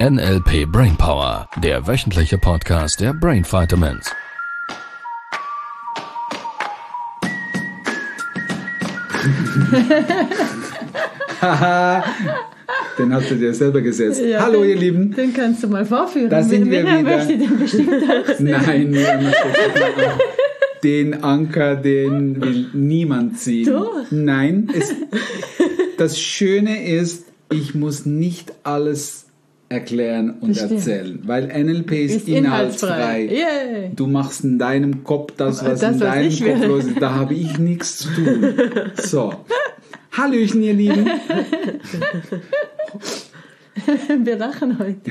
NLP Brainpower, der wöchentliche Podcast der Brain Vitamins. Haha, den hast du dir selber gesetzt. Ja, hallo ihr Lieben. Den kannst du mal vorführen. Da sind wir wieder. Möchte den bestimmt auch sehen. Nein, den Anker, den will niemand ziehen. Doch. Nein, das Schöne ist, ich muss nicht alles erklären und erzählen, weil NLP ist inhaltsfrei. Yeah. Du machst in deinem Kopf das, was in deinem Kopf los ist. Da habe ich nichts zu tun. So. Hallöchen, ihr Lieben. Wir lachen heute.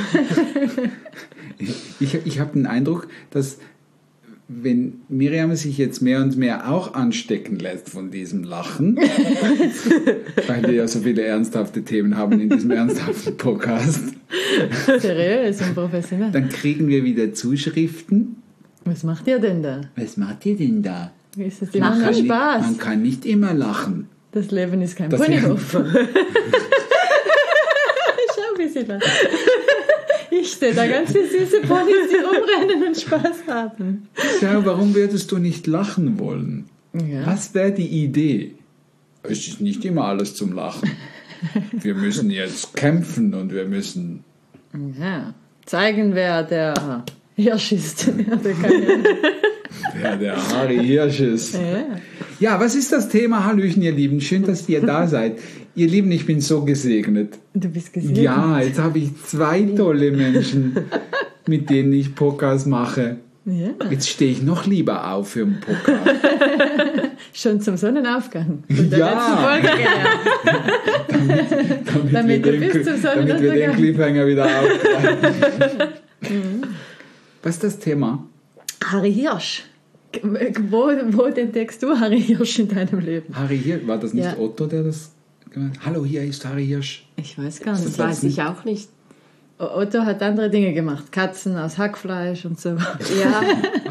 Ich habe den Eindruck, dass wenn Miriam sich jetzt mehr und mehr auch anstecken lässt von diesem Lachen, weil wir ja so viele ernsthafte Themen haben in diesem ernsthaften Podcast, seriös und professionell, dann kriegen wir wieder Zuschriften. Was macht ihr denn da? Was macht ihr denn da? Ist das immer nur Spaß? Man kann nicht immer lachen. Das Leben ist kein Ponyhof. Schau, wie sie lachen. Ich stehe da ganz viele süße Ponys, die rumrennen und Spaß haben. Schau, warum würdest du nicht lachen wollen? Ja. Was wäre die Idee? Es ist nicht immer alles zum Lachen. Wir müssen jetzt kämpfen und wir müssen zeigen, wer der Hirsch ist. Wer der Harry Hirsch ist. Ja, was ist das Thema? Hallöchen, ihr Lieben. Schön, dass ihr da seid. Ihr Lieben, ich bin so gesegnet. Du bist gesegnet? Ja, jetzt habe ich 2 tolle Menschen, mit denen ich Podcast mache. Ja. Jetzt stehe ich noch lieber auf für einen Podcast. Schon zum Sonnenaufgang. Von der letzten Folge gelernt. Damit wir den Cliffhanger wieder aufgreifen. Was ist das Thema? Harry Hirsch. Wo entdeckst du Harry Hirsch in deinem Leben? Harry Hirsch, war das nicht Otto, der das gemacht hat? Hallo, hier ist Harry Hirsch. Ich weiß gar nicht. Das weiß ich auch nicht. Otto hat andere Dinge gemacht. Katzen aus Hackfleisch und so. Ja.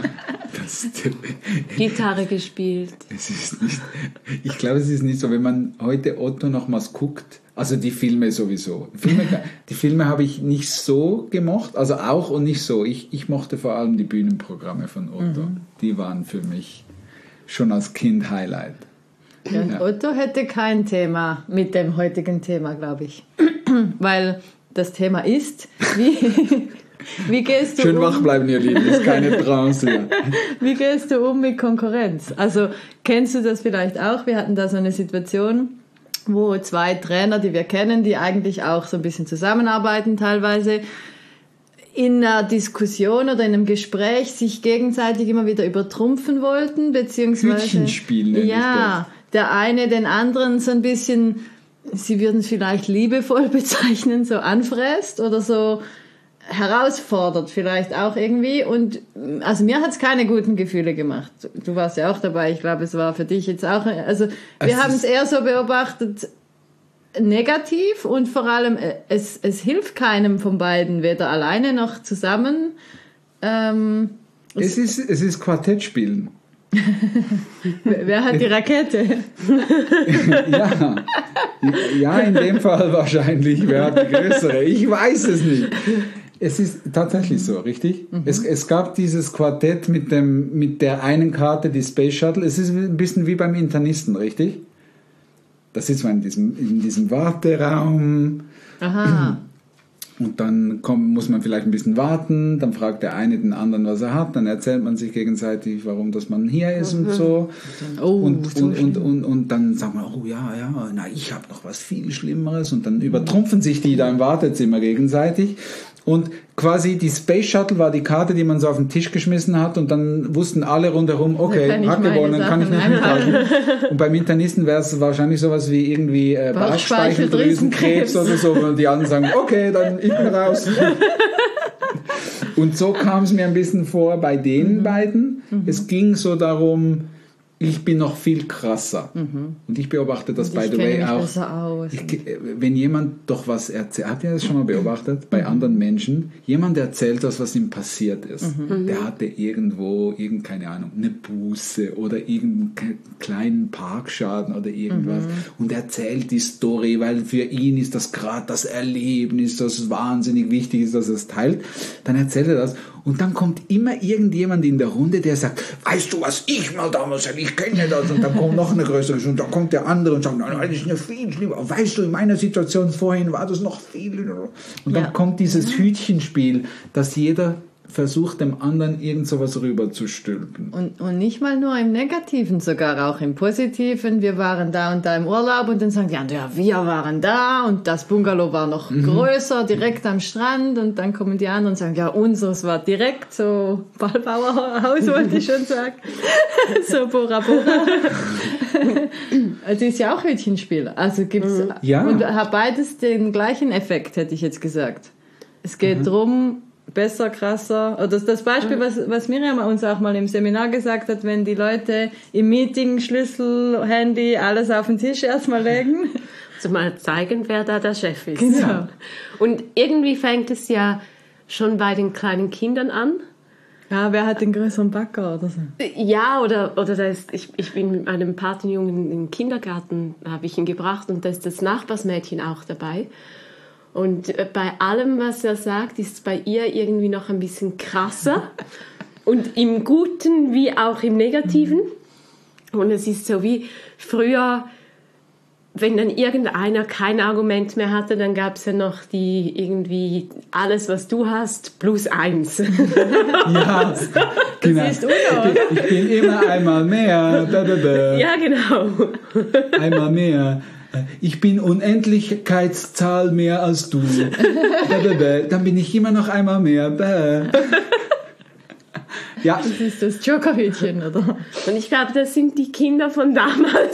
Gitarre gespielt. Es ist nicht, ich glaube, es ist nicht so, wenn man heute Otto nochmals guckt, also die Filme sowieso. Die Filme habe ich nicht so gemocht, also auch und nicht so. Ich mochte vor allem die Bühnenprogramme von Otto. Die waren für mich schon als Kind Highlight. Ja, und Otto hätte kein Thema mit dem heutigen Thema, glaube ich. Weil das Thema ist, wie gehst du schön wach bleiben, ihr Lieben, ist keine Trance. Ja. Wie gehst du um mit Konkurrenz? Also kennst du das vielleicht auch? Wir hatten da so eine Situation, wo 2 Trainer, die wir kennen, die eigentlich auch so ein bisschen zusammenarbeiten teilweise, in einer Diskussion oder in einem Gespräch sich gegenseitig immer wieder übertrumpfen wollten, beziehungsweise Hütchenspiel nenne ich das. Der eine den anderen so ein bisschen, sie würden es vielleicht liebevoll bezeichnen, so anfräst oder so herausfordert vielleicht auch irgendwie. Und also mir hat es keine guten Gefühle gemacht. Du warst ja auch dabei, ich glaube, es war für dich jetzt auch, also wir haben es eher so beobachtet, negativ, und vor allem es hilft keinem von beiden, weder alleine noch zusammen. Es ist Quartettspielen. Wer hat die Rakete? Ja, in dem Fall wahrscheinlich. Wer hat die größere? Ich weiß es nicht. Es ist tatsächlich so, richtig? Es gab dieses Quartett mit der einen Karte, die Space Shuttle. Es ist ein bisschen wie beim Internisten, richtig? Da sitzt man in diesem Warteraum. Aha. Und dann muss man vielleicht ein bisschen warten, dann fragt der eine den anderen, was er hat, dann erzählt man sich gegenseitig, warum dass man hier ist und so. Und dann sagt man, oh ja, na, ich habe noch was viel Schlimmeres, und dann übertrumpfen sich die da im Wartezimmer gegenseitig. Und quasi die Space Shuttle war die Karte, die man so auf den Tisch geschmissen hat, und dann wussten alle rundherum, okay, hat gewonnen, dann kann ich nicht mithalten. Und beim Internisten wäre es wahrscheinlich sowas wie irgendwie Bauchspeicheldrüsenkrebs oder so, und die anderen sagen, okay, dann ich bin raus. Und so kam es mir ein bisschen vor bei den beiden. Es ging so darum, ich bin noch viel krasser. Und ich beobachte das, by the way, auch. Wenn jemand doch was erzählt, habt ihr das schon mal beobachtet? Bei anderen Menschen, jemand erzählt was ihm passiert ist. Der hatte irgendwo, keine Ahnung, eine Buße oder irgendeinen kleinen Parkschaden oder irgendwas. Und erzählt die Story, weil für ihn ist das gerade das Erlebnis, das wahnsinnig wichtig ist, dass er es teilt. Dann erzählt er das. Und dann kommt immer irgendjemand in der Runde, der sagt, weißt du, was ich mal damals sage, ich kenne das. Und dann kommt noch eine größere und dann kommt der andere und sagt, nein, das ist eine viel schlimmer. Weißt du, in meiner Situation vorhin war das noch viel. Und dann kommt dieses Hütchenspiel, dass jeder versucht, dem anderen irgend sowas rüberzustülpen. Und nicht mal nur im Negativen, sogar auch im Positiven. Wir waren da und da im Urlaub und dann sagen die anderen, ja, wir waren da und das Bungalow war noch größer, direkt am Strand und dann kommen die anderen und sagen, ja, unseres war direkt so Ballbauerhaus, wollte ich schon sagen. So Bora Bora. Das ist ja auch Hütchenspiel. Also gibt's und hat beides den gleichen Effekt, hätte ich jetzt gesagt. Es geht drum, besser, krasser. Oder das Beispiel, was Miriam uns auch mal im Seminar gesagt hat, wenn die Leute im Meeting Schlüssel, Handy, alles auf den Tisch erstmal legen. Also mal zeigen, wer da der Chef ist. Genau. Und irgendwie fängt es ja schon bei den kleinen Kindern an. Ja, wer hat den größeren Backer oder so? Ja, oder ich bin mit meinem Patenjungen in den Kindergarten, habe ich ihn gebracht und da ist das Nachbarsmädchen auch dabei. Und bei allem, was er sagt, ist es bei ihr irgendwie noch ein bisschen krasser. Und im Guten wie auch im Negativen. Und es ist so wie früher, wenn dann irgendeiner kein Argument mehr hatte, dann gab es ja noch die irgendwie alles, was du hast, +1. Ja, genau. Das ist Uno. Ich bin immer einmal mehr. Ja, genau. Einmal mehr. Ich bin Unendlichkeitszahl mehr als du. Dann bin ich immer noch einmal mehr. Ja. Das ist das Jokerhütchen, oder? Und ich glaube, das sind die Kinder von damals.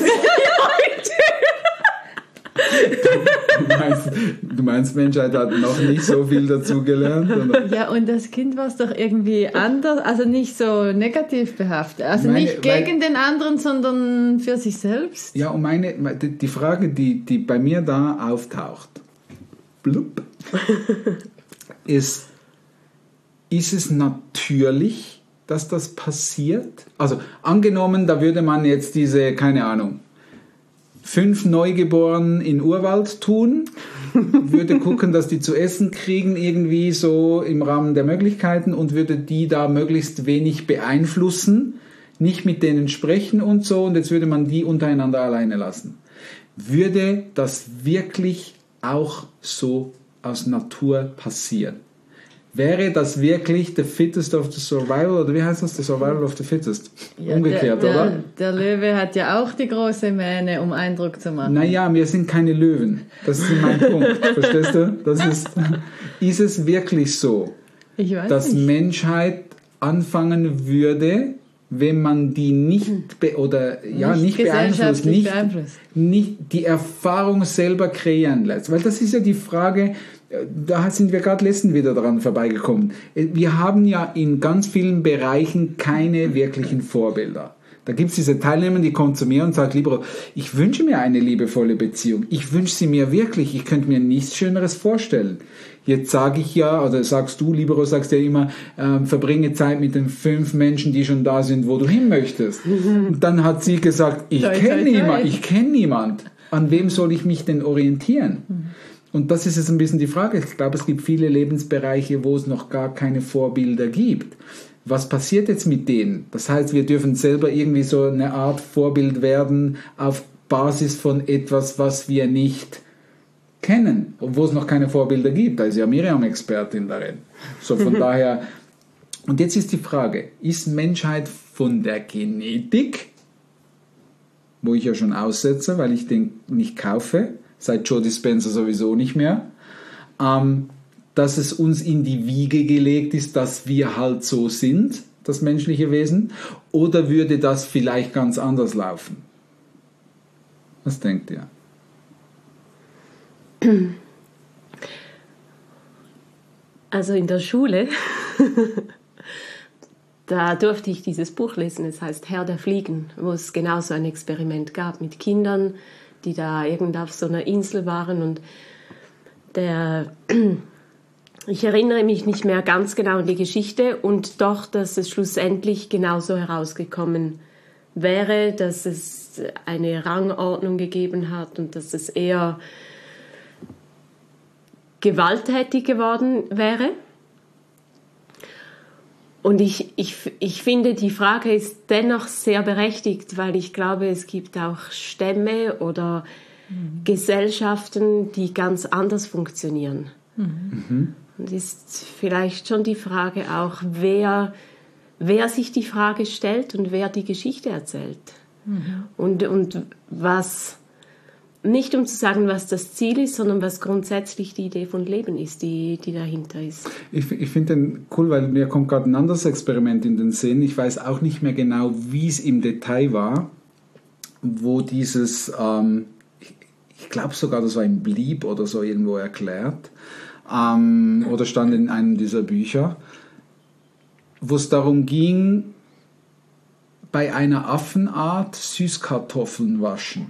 Du meinst, Menschheit hat noch nicht so viel dazugelernt? Oder? Ja, und das Kind war es doch irgendwie anders, also nicht so negativ behaftet. Also nicht gegen den anderen, sondern für sich selbst. Ja, und die Frage, die bei mir da auftaucht, blub, ist es natürlich, dass das passiert? Also angenommen, da würde man jetzt diese, keine Ahnung, 5 Neugeborenen in Urwald tun, würde gucken, dass die zu essen kriegen, irgendwie so im Rahmen der Möglichkeiten und würde die da möglichst wenig beeinflussen, nicht mit denen sprechen und so, und jetzt würde man die untereinander alleine lassen. Würde das wirklich auch so aus Natur passieren? Wäre das wirklich the fittest of the survival, oder wie heißt das, the survival of the fittest? Ja, umgekehrt, oder? Der Löwe hat ja auch die große Mähne, um Eindruck zu machen. Naja, wir sind keine Löwen. Das ist mein Punkt. Verstehst du? Ist es wirklich so, dass nicht. Menschheit anfangen würde, wenn man die nicht beeinflusst, nicht die Erfahrung selber kreieren lässt? Weil das ist ja die Frage, da sind wir gerade letztens wieder dran vorbeigekommen. Wir haben ja in ganz vielen Bereichen keine wirklichen Vorbilder. Da gibt es diese Teilnehmer, die kommen zu mir und sagen, Libero, ich wünsche mir eine liebevolle Beziehung. Ich wünsche sie mir wirklich. Ich könnte mir nichts Schöneres vorstellen. Jetzt sage ich ja, oder sagst du, Libero, sagst ja immer, verbringe Zeit mit den 5 Menschen, die schon da sind, wo du hin möchtest. Und dann hat sie gesagt, ich kenne niemand. An wem soll ich mich denn orientieren? Und das ist jetzt ein bisschen die Frage. Ich glaube, es gibt viele Lebensbereiche, wo es noch gar keine Vorbilder gibt. Was passiert jetzt mit denen? Das heißt, wir dürfen selber irgendwie so eine Art Vorbild werden auf Basis von etwas, was wir nicht kennen, obwohl es noch keine Vorbilder gibt. Da ist ja Miriam Expertin darin. So von daher. Und jetzt ist die Frage, ist Menschheit von der Genetik, wo ich ja schon aussetze, weil ich den nicht kaufe, seit Joe Dispenza sowieso nicht mehr, dass es uns in die Wiege gelegt ist, dass wir halt so sind, das menschliche Wesen, oder würde das vielleicht ganz anders laufen? Was denkt ihr? Also in der Schule da durfte ich dieses Buch lesen, es heißt Herr der Fliegen, wo es genau so ein Experiment gab mit Kindern, die da irgendwo auf so einer Insel waren und ich erinnere mich nicht mehr ganz genau an die Geschichte und doch, dass es schlussendlich genauso herausgekommen wäre, dass es eine Rangordnung gegeben hat und dass es eher gewalttätig geworden wäre. Und ich finde, die Frage ist dennoch sehr berechtigt, weil ich glaube, es gibt auch Stämme oder Gesellschaften, die ganz anders funktionieren. Mhm. Und ist vielleicht schon die Frage auch, wer sich die Frage stellt und wer die Geschichte erzählt. Mhm. Und was, nicht um zu sagen, was das Ziel ist, sondern was grundsätzlich die Idee von Leben ist, die dahinter ist. Ich finde den cool, weil mir kommt gerade ein anderes Experiment in den Sinn. Ich weiß auch nicht mehr genau, wie es im Detail war, wo dieses, ich glaube sogar, das war im Blieb oder so irgendwo erklärt, oder stand in einem dieser Bücher, wo es darum ging, bei einer Affenart Süßkartoffeln waschen.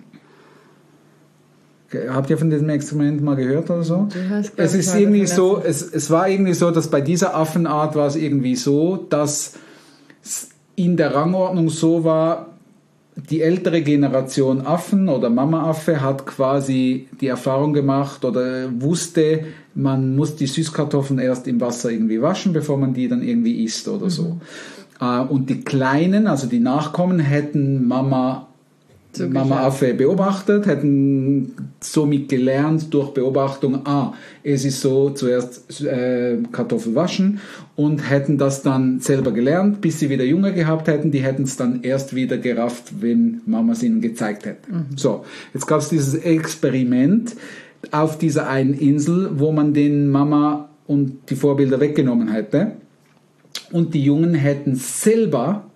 Habt ihr von diesem Experiment mal gehört oder so? Es ist irgendwie so, es war irgendwie so, dass bei dieser Affenart war es irgendwie so, dass in der Rangordnung so war, die ältere Generation Affen oder Mama-Affe hat quasi die Erfahrung gemacht oder wusste, man muss die Süßkartoffeln erst im Wasser irgendwie waschen, bevor man die dann irgendwie isst oder so. Und die Kleinen, also die Nachkommen, hätten Mama-Affe beobachtet, hätten somit gelernt durch Beobachtung, es ist so, zuerst Kartoffel waschen und hätten das dann selber gelernt, bis sie wieder Junge gehabt hätten, die hätten es dann erst wieder gerafft, wenn Mama es ihnen gezeigt hätte. So, jetzt gab es dieses Experiment auf dieser einen Insel, wo man den Mama und die Vorbilder weggenommen hätte und die Jungen hätten selber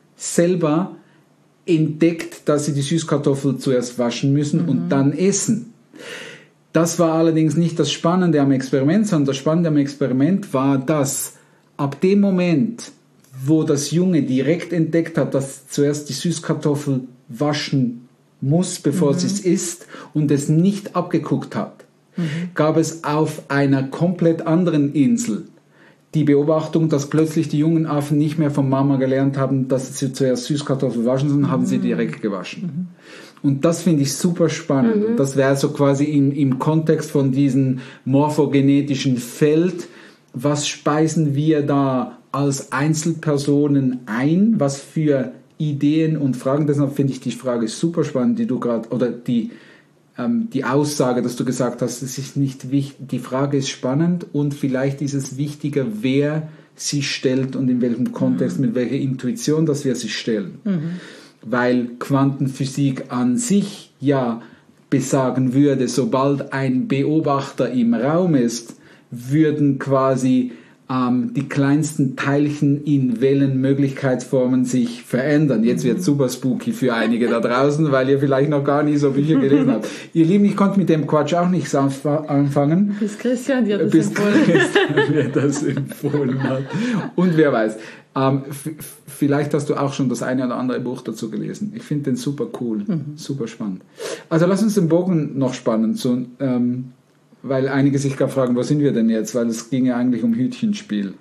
entdeckt, dass sie die Süßkartoffel zuerst waschen müssen und dann essen. Das war allerdings nicht das Spannende am Experiment, sondern das Spannende am Experiment war, dass ab dem Moment, wo das Junge direkt entdeckt hat, dass zuerst die Süßkartoffel waschen muss, bevor sie es isst und es nicht abgeguckt hat, gab es auf einer komplett anderen Insel die Beobachtung, dass plötzlich die jungen Affen nicht mehr von Mama gelernt haben, dass sie zuerst Süßkartoffeln waschen, sondern haben sie direkt gewaschen. Und das finde ich super spannend. Das wäre so quasi im Kontext von diesem morphogenetischen Feld, was speisen wir da als Einzelpersonen ein, was für Ideen und Fragen. Deshalb finde ich die Frage super spannend, die du gerade, oder die Aussage, dass du gesagt hast, es ist nicht wichtig, die Frage ist spannend und vielleicht ist es wichtiger, wer sie stellt und in welchem Kontext, mit welcher Intuition, dass wir sie stellen. Weil Quantenphysik an sich ja besagen würde, sobald ein Beobachter im Raum ist, würden quasi die kleinsten Teilchen in Wellenmöglichkeitsformen sich verändern. Jetzt wird super spooky für einige da draußen, weil ihr vielleicht noch gar nie so Bücher gelesen habt. Ihr Lieben, ich konnte mit dem Quatsch auch nicht anfangen. Bis Christian dir das empfohlen hat. Und wer weiß, vielleicht hast du auch schon das eine oder andere Buch dazu gelesen. Ich finde den super cool, super spannend. Also lass uns den Bogen noch spannen, weil einige sich gerade fragen, wo sind wir denn jetzt? Weil es ging ja eigentlich um Hütchenspiel.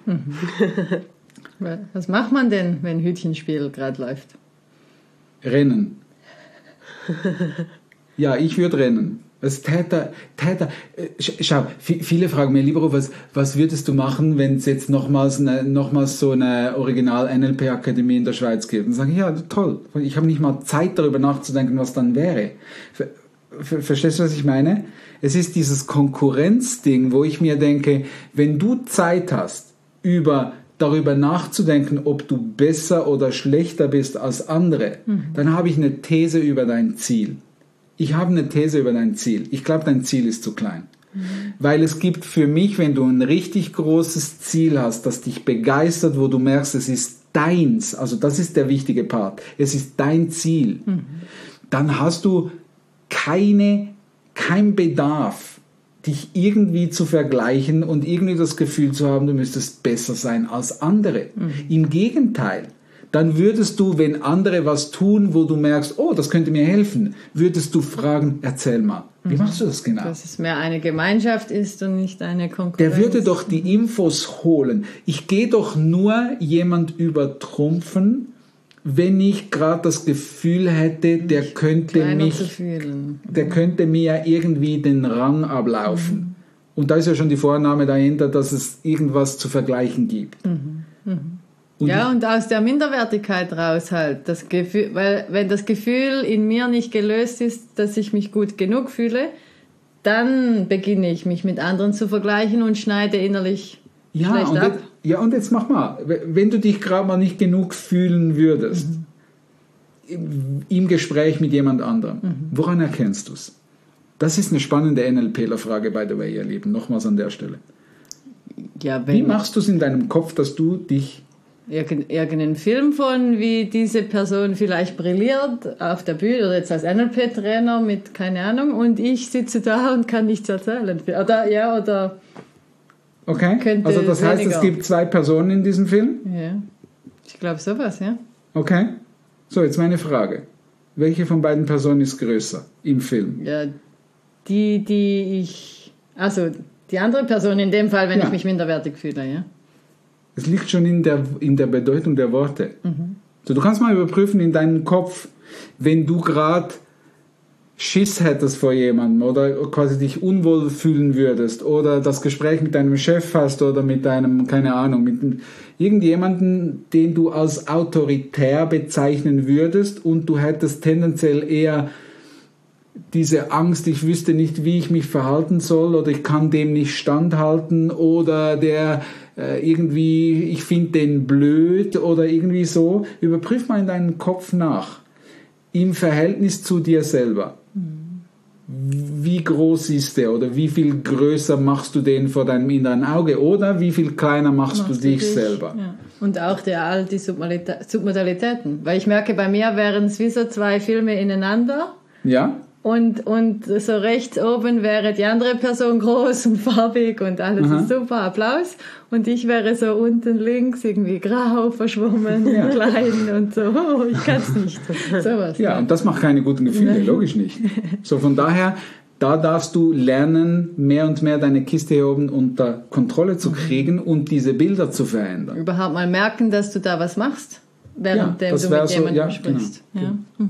Was macht man denn, wenn Hütchenspiel gerade läuft? Rennen. Ja, ich würde rennen. Was Täter, schau, viele fragen mir, lieber Ruf, was würdest du machen, wenn es jetzt nochmals so eine Original-NLP-Akademie in der Schweiz gibt? Und sage ich, ja, toll. Ich habe nicht mal Zeit, darüber nachzudenken, was dann wäre. Verstehst du, was ich meine? Es ist dieses Konkurrenzding, wo ich mir denke, wenn du Zeit hast, darüber nachzudenken, ob du besser oder schlechter bist als andere, dann habe ich eine These über dein Ziel. Ich habe eine These über dein Ziel. Ich glaube, dein Ziel ist zu klein. Weil es gibt für mich, wenn du ein richtig großes Ziel hast, das dich begeistert, wo du merkst, es ist deins, also das ist der wichtige Part, es ist dein Ziel, dann hast du kein Bedarf dich irgendwie zu vergleichen und irgendwie das Gefühl zu haben, du müsstest besser sein als andere. Im Gegenteil. Dann würdest du, wenn andere was tun, wo du merkst, oh, das könnte mir helfen, würdest du fragen, erzähl mal, wie machst du das genau? Dass es mehr eine Gemeinschaft ist und nicht eine Konkurrenz. Der würde doch die Infos holen. Ich gehe doch nur jemand übertrumpfen, wenn ich gerade das Gefühl hätte, der könnte mir ja irgendwie den Rang ablaufen. Und da ist ja schon die Vorannahme dahinter, dass es irgendwas zu vergleichen gibt. Und aus der Minderwertigkeit raus halt. Das Gefühl, weil wenn das Gefühl in mir nicht gelöst ist, dass ich mich gut genug fühle, dann beginne ich mich mit anderen zu vergleichen und schneide innerlich schlecht ab. Und jetzt mach mal, wenn du dich gerade mal nicht genug fühlen würdest, im Gespräch mit jemand anderem, woran erkennst du es? Das ist eine spannende NLPler-Frage, by the way, ihr Lieben. Nochmals an der Stelle. Ja, wie machst du es in deinem Kopf, dass du dich... Irgendeinen Film von, wie diese Person vielleicht brilliert auf der Bühne oder jetzt als NLP-Trainer mit, keine Ahnung, und ich sitze da und kann nichts erzählen. Oder okay, also das heißt, es gibt 2 Personen in diesem Film? Ja, ich glaube sowas, ja. Okay, so jetzt meine Frage. Welche von beiden Personen ist größer im Film? Ja, die andere Person in dem Fall, wenn ich mich minderwertig fühle, ja. Es liegt schon in der Bedeutung der Worte. So, du kannst mal überprüfen in deinem Kopf, wenn du gerade Schiss hättest vor jemandem oder quasi dich unwohl fühlen würdest oder das Gespräch mit deinem Chef hast oder mit deinem, keine Ahnung, mit irgendjemanden, den du als autoritär bezeichnen würdest und du hättest tendenziell eher diese Angst, ich wüsste nicht, wie ich mich verhalten soll oder ich kann dem nicht standhalten oder der irgendwie, ich finde den blöd oder irgendwie so. Überprüf mal in deinem Kopf nach, im Verhältnis zu dir selber. Wie groß ist der oder wie viel größer machst du den vor deinem inneren Auge oder wie viel kleiner machst du dich selber? Ja. Und auch all die Submodalitäten. Weil ich merke, bei mir wären es wie so 2 Filme ineinander. Ja. Und so rechts oben wäre die andere Person groß und farbig und alles ist super, Applaus. Und ich wäre so unten links irgendwie grau, verschwommen, klein und so, ich kann es nicht. Sowas. Ja, und das macht keine guten Gefühle, logisch nicht. So, von daher, da darfst du lernen, mehr und mehr deine Kiste hier oben unter Kontrolle zu kriegen und diese Bilder zu verändern. Überhaupt mal merken, dass du da was machst, während du mit jemandem sprichst. Genau. Ja.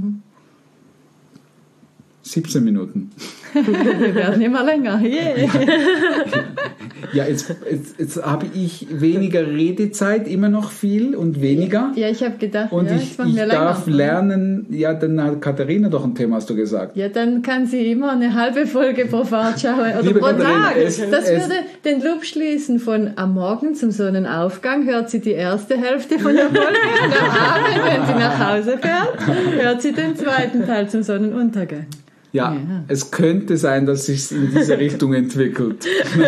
17 Minuten. Wir werden immer länger. Yeah. Ja, jetzt habe ich weniger Redezeit, immer noch viel und weniger. Ja, ich habe gedacht, und ich darf lernen, ja, dann hat Katharina doch ein Thema, hast du gesagt. Ja, dann kann sie immer eine halbe Folge pro Fahrt schauen oder Liebe pro Katharina, Tag. Das würde den Loop schließen von am Morgen zum Sonnenaufgang hört sie die erste Hälfte von der Folge und am Abend, wenn sie nach Hause fährt, hört sie den zweiten Teil zum Sonnenuntergang. Ja, es könnte sein, dass es sich in diese Richtung entwickelt.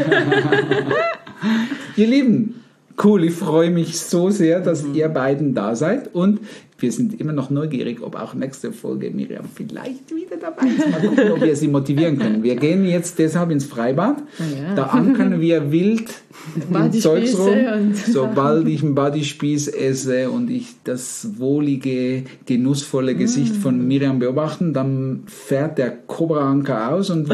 Ihr Lieben, cool, ich freue mich so sehr, dass ihr beiden da seid und wir sind immer noch neugierig, ob auch nächste Folge Miriam vielleicht wieder dabei ist. Mal gucken, ob wir sie motivieren können. Wir gehen jetzt deshalb ins Freibad, da ankern wir wild im Zeugs rum. Sobald ich einen Bodyspieß esse und ich das wohlige, genussvolle Gesicht von Miriam beobachten, dann fährt der Cobra-Anker aus und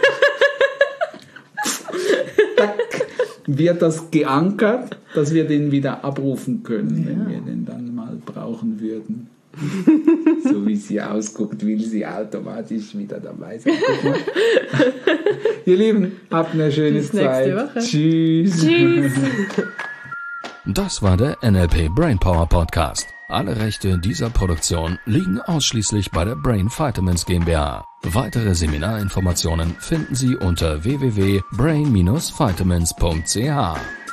wird das geankert, dass wir den wieder abrufen können, wenn wir den dann mal brauchen würden. So wie sie ausguckt, will sie automatisch wieder dabei sein. Ihr Lieben, habt eine schöne Zeit. Woche. Tschüss. Tschüss. Das war der NLP Brainpower Podcast. Alle Rechte dieser Produktion liegen ausschließlich bei der Brain Vitamins GmbH. Weitere Seminarinformationen finden Sie unter www.brain-vitamins.ch.